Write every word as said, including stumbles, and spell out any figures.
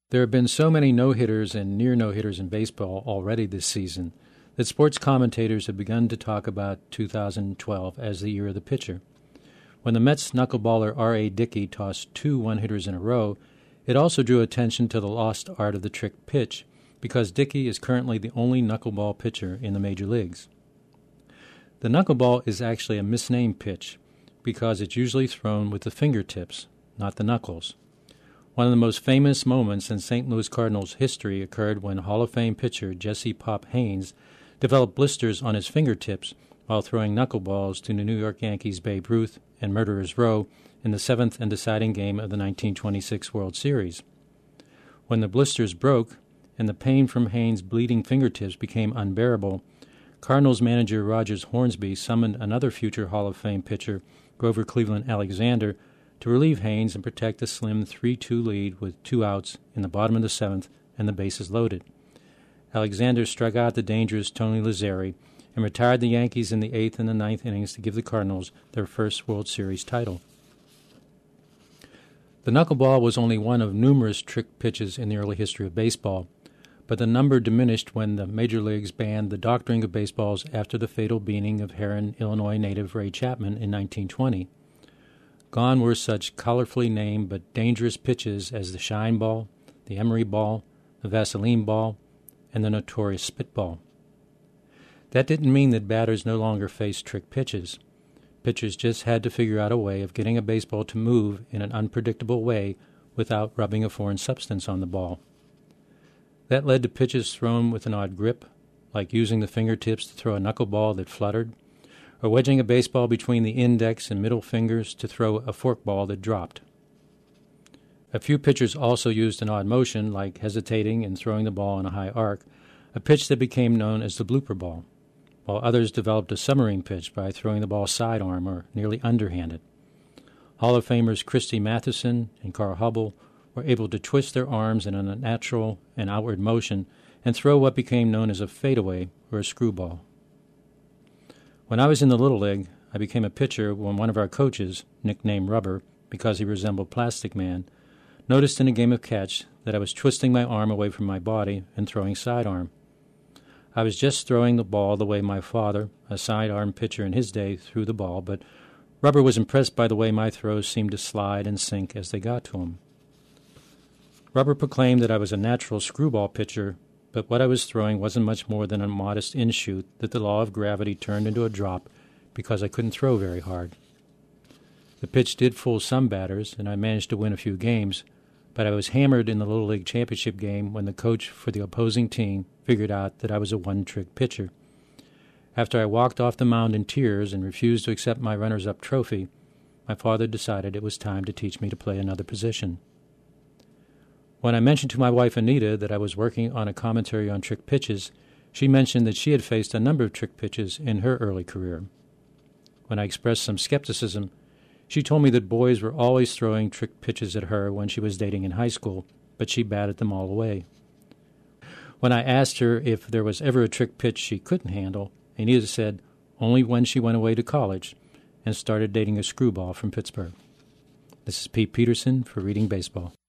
There have been so many no-hitters and near no-hitters in baseball already this season that sports commentators have begun to talk about two thousand twelve as the year of the pitcher. When the Mets knuckleballer R A. Dickey tossed two one-hitters in a row, it also drew attention to the lost art of the trick pitch, because Dickey is currently the only knuckleball pitcher in the major leagues. The knuckleball is actually a misnamed pitch because it's usually thrown with the fingertips, not the knuckles. One of the most famous moments in Saint Louis Cardinals history occurred when Hall of Fame pitcher Jesse "Pop" Haines developed blisters on his fingertips while throwing knuckleballs to the New York Yankees' Babe Ruth and Murderers Row in the seventh and deciding game of the nineteen twenty-six World Series. When the blisters broke and the pain from Haines' bleeding fingertips became unbearable, Cardinals manager Rogers Hornsby summoned another future Hall of Fame pitcher, Grover Cleveland Alexander, to relieve Haines and protect a slim three two lead with two outs in the bottom of the seventh and the bases loaded. Alexander struck out the dangerous Tony Lazzeri and retired the Yankees in the eighth and the ninth innings to give the Cardinals their first World Series title. The knuckleball was only one of numerous trick pitches in the early history of baseball, but the number diminished when the major leagues banned the doctoring of baseballs after the fatal beating of Herrin, Illinois native Ray Chapman in nineteen twenty. Gone were such colorfully named but dangerous pitches as the shine ball, the emery ball, the Vaseline ball, and the notorious spitball. That didn't mean that batters no longer faced trick pitches. Pitchers just had to figure out a way of getting a baseball to move in an unpredictable way without rubbing a foreign substance on the ball. That led to pitches thrown with an odd grip, like using the fingertips to throw a knuckleball that fluttered, or wedging a baseball between the index and middle fingers to throw a forkball that dropped. A few pitchers also used an odd motion, like hesitating and throwing the ball in a high arc, a pitch that became known as the blooper ball, while others developed a submarine pitch by throwing the ball sidearm or nearly underhanded. Hall of Famers Christy Mathewson and Carl Hubbell were able to twist their arms in a natural and outward motion and throw what became known as a fadeaway or a screwball. When I was in the Little League, I became a pitcher when one of our coaches, nicknamed Rubber because he resembled Plastic Man, noticed in a game of catch that I was twisting my arm away from my body and throwing sidearm. I was just throwing the ball the way my father, a sidearm pitcher in his day, threw the ball, but Rubber was impressed by the way my throws seemed to slide and sink as they got to him. Rubber proclaimed that I was a natural screwball pitcher, but what I was throwing wasn't much more than a modest in-shoot that the law of gravity turned into a drop because I couldn't throw very hard. The pitch did fool some batters, and I managed to win a few games, but I was hammered in the Little League Championship game when the coach for the opposing team figured out that I was a one-trick pitcher. After I walked off the mound in tears and refused to accept my runners-up trophy, my father decided it was time to teach me to play another position. When I mentioned to my wife Anita that I was working on a commentary on trick pitches, she mentioned that she had faced a number of trick pitches in her early career. When I expressed some skepticism, she told me that boys were always throwing trick pitches at her when she was dating in high school, but she batted them all away. When I asked her if there was ever a trick pitch she couldn't handle, Anita said only when she went away to college and started dating a screwball from Pittsburgh. This is Pete Peterson for Reading Baseball.